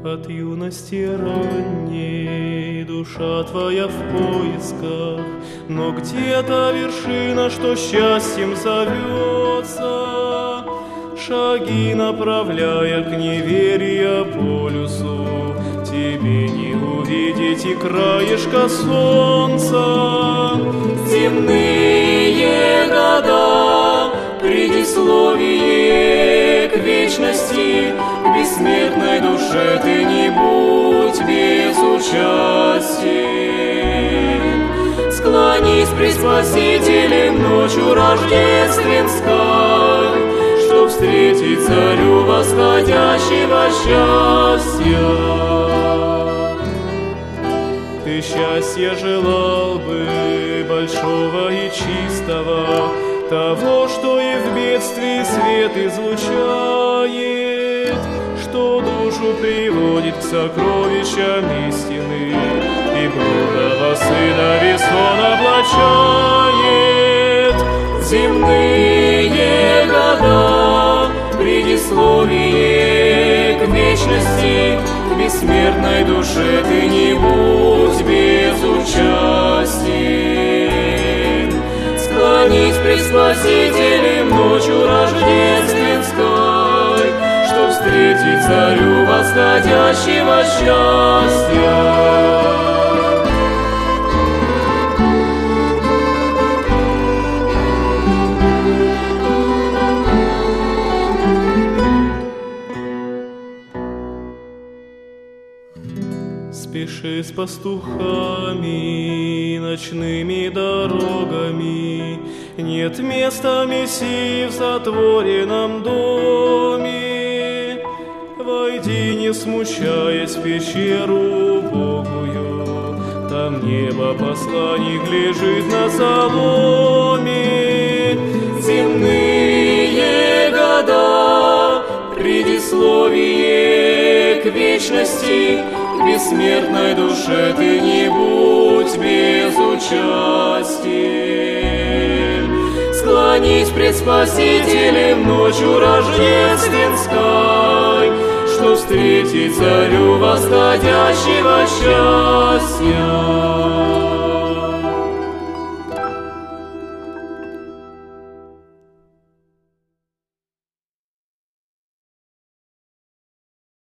От юности ранней душа твоя в поисках, но где-то вершина, что счастьем зовется, шаги направляя к неверия полюсу, тебе не увидеть и краешка солнца. Земные года, предисловие к вечности, к бессмертной душе ты не будь безучастен. Склонись пред Спасителем ночью рождественской, чтоб встретить царю восходящего счастья. Ты счастья желал бы большого и чистого, того, что и в бедствии свет излучает, что душу приводит к сокровищам истины и блудного Сына весон облачает. Земные года, предисловие к вечности, к бессмертной душе ты не будь безучастен. Склонись пред Спасителем ночью рождественской, чтоб встретить царю восходящего счастья. Спеши с пастухами ночными дорогами, нет места Мессии в затворенном доме. Войди, не смущаясь, в пещеру убогую, там небо посланник лежит на соломе. Земные года, предисловие к вечности, к бессмертной душе ты не будь безучастен. Склонись пред Спасителем ночью рождественской, чтоб встретить царю восходящего счастья.